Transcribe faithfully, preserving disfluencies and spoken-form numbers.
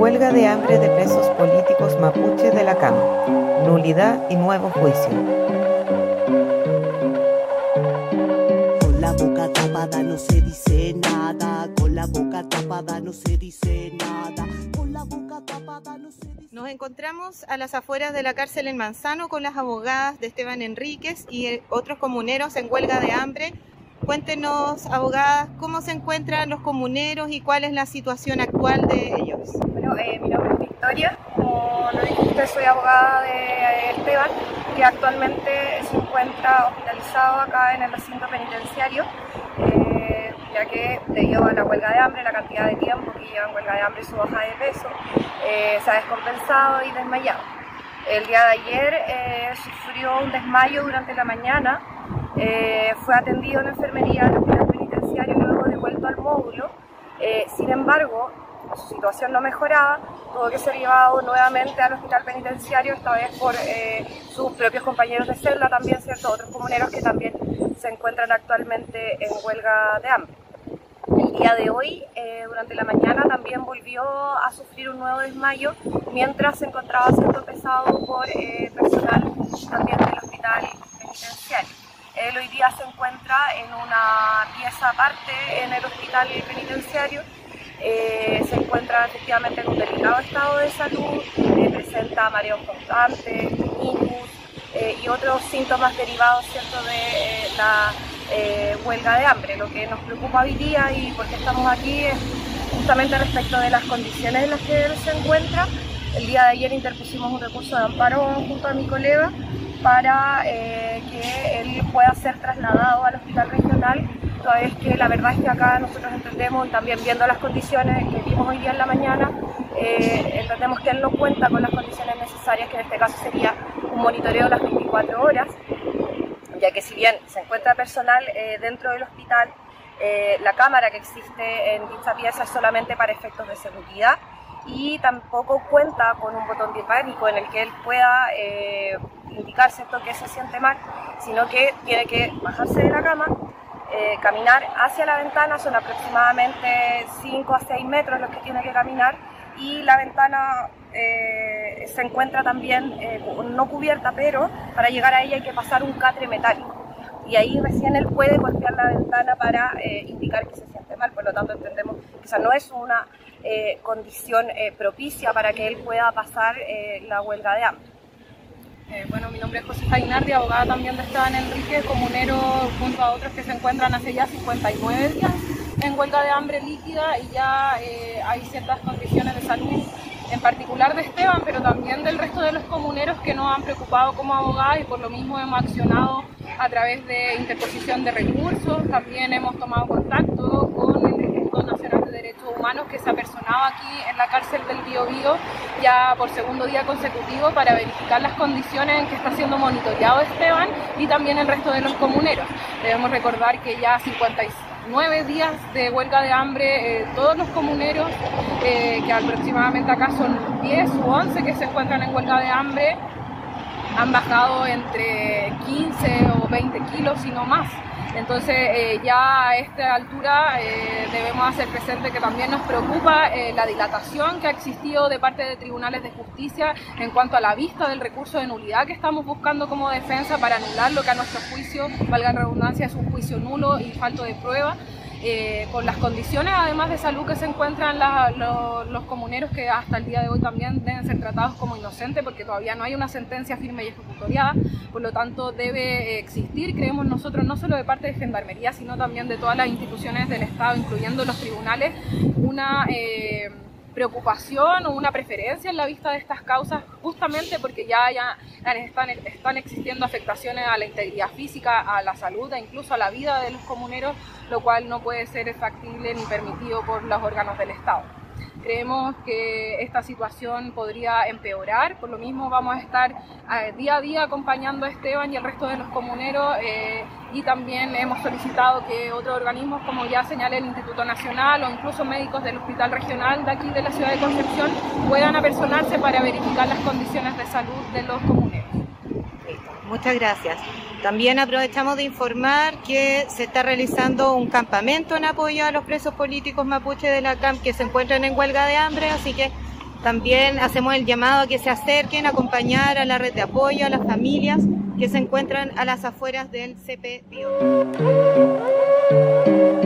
Huelga de hambre de presos políticos mapuches de la C A M. Nulidad y nuevo juicio. Con la boca tapada no se dice nada. Con la boca tapada no se dice nada. Con la boca tapada no se dice. Nos encontramos a las afueras de la cárcel en Manzano con las abogadas de Esteban Enríquez y otros comuneros en huelga de hambre. Cuéntenos, abogadas, cómo se encuentran los comuneros y cuál es la situación actual de ellos. Bueno, eh, mi nombre es Victoria, como lo dijiste, soy abogada de Esteban, que actualmente se encuentra hospitalizado acá en el recinto penitenciario, eh, ya que debido a la huelga de hambre, la cantidad de tiempo que lleva en huelga de hambre y su baja de peso, eh, se ha descompensado y desmayado. El día de ayer eh, sufrió un desmayo durante la mañana. Eh, fue atendido en enfermería del hospital penitenciario y luego devuelto al módulo. Eh, sin embargo, su situación no mejoraba, tuvo que ser llevado nuevamente al hospital penitenciario, esta vez por eh, sus propios compañeros de celda, también ciertos otros comuneros que también se encuentran actualmente en huelga de hambre. El día de hoy, eh, durante la mañana, también volvió a sufrir un nuevo desmayo mientras se encontraba siendo pesado por eh, personal también del hospital penitenciario. Él hoy día se encuentra en una pieza aparte en el hospital penitenciario, eh, se encuentra efectivamente en un delicado estado de salud, eh, presenta mareos constantes, tinnitus eh, y otros síntomas derivados, ¿cierto?, de eh, la eh, huelga de hambre. Lo que nos preocupa hoy día y por qué estamos aquí es justamente respecto de las condiciones en las que él se encuentra. El día de ayer interpusimos un recurso de amparo junto a mi colega para eh, que él pueda ser trasladado al hospital regional, toda vez que la verdad es que acá nosotros entendemos, también viendo las condiciones que vimos hoy día en la mañana, eh, entendemos que él no cuenta con las condiciones necesarias, que en este caso sería un monitoreo las veinticuatro horas, ya que si bien se encuentra personal eh, dentro del hospital, eh, la cámara que existe en dicha pieza es solamente para efectos de seguridad, y tampoco cuenta con un botón de pánico en el que él pueda eh, indicar, ¿cierto?, que se siente mal, sino que tiene que bajarse de la cama, eh, caminar hacia la ventana, son aproximadamente cinco a seis metros los que tiene que caminar, y la ventana eh, se encuentra también eh, no cubierta, pero para llegar a ella hay que pasar un catre metálico, y ahí recién él puede golpear la ventana para eh, indicar que se siente mal. Por lo tanto entendemos que esa no es una Eh, condición eh, propicia para que él pueda pasar eh, la huelga de hambre. Eh, bueno, mi nombre es Josefa Inardi, abogada también de Esteban Enríquez, comunero junto a otros que se encuentran hace ya cincuenta y nueve días en huelga de hambre líquida, y ya eh, hay ciertas condiciones de salud, en particular de Esteban, pero también del resto de los comuneros que nos han preocupado como abogadas, y por lo mismo hemos accionado a través de interposición de recursos. También hemos tomado contacto con el Instituto Nacional de Derechos Humanos, que se ha personado aquí en la cárcel del Biobío ya por segundo día consecutivo para verificar las condiciones en que está siendo monitoreado Esteban y también el resto de los comuneros. Debemos recordar que ya cincuenta y nueve días de huelga de hambre, eh, todos los comuneros, eh, que aproximadamente acá son diez u once que se encuentran en huelga de hambre, han bajado entre quince o veinte kilos y no más. Entonces eh, ya a esta altura eh, debemos hacer presente que también nos preocupa eh, la dilatación que ha existido de parte de tribunales de justicia en cuanto a la vista del recurso de nulidad que estamos buscando como defensa para anular lo que a nuestro juicio, valga la redundancia, es un juicio nulo y falto de prueba. Eh, con las condiciones además de salud que se encuentran la, lo, los comuneros, que hasta el día de hoy también deben ser tratados como inocentes porque todavía no hay una sentencia firme y ejecutoriada, por lo tanto debe existir, creemos nosotros, no solo de parte de Gendarmería, sino también de todas las instituciones del Estado, incluyendo los tribunales, una eh, preocupación o una preferencia en la vista de estas causas, justamente porque ya, ya están, están existiendo afectaciones a la integridad física, a la salud e incluso a la vida de los comuneros, lo cual no puede ser factible ni permitido por los órganos del Estado. Creemos que esta situación podría empeorar, por lo mismo vamos a estar eh, día a día acompañando a Esteban y el resto de los comuneros, eh, y también hemos solicitado que otros organismos, como ya señalé el Instituto Nacional o incluso médicos del Hospital Regional de aquí de la ciudad de Concepción, puedan apersonarse para verificar las condiciones de salud de los comuneros. Muchas gracias. También aprovechamos de informar que se está realizando un campamento en apoyo a los presos políticos mapuches de la C A M que se encuentran en huelga de hambre, así que También hacemos el llamado a que se acerquen a acompañar a la red de apoyo a las familias que se encuentran a las afueras del C P Biobío.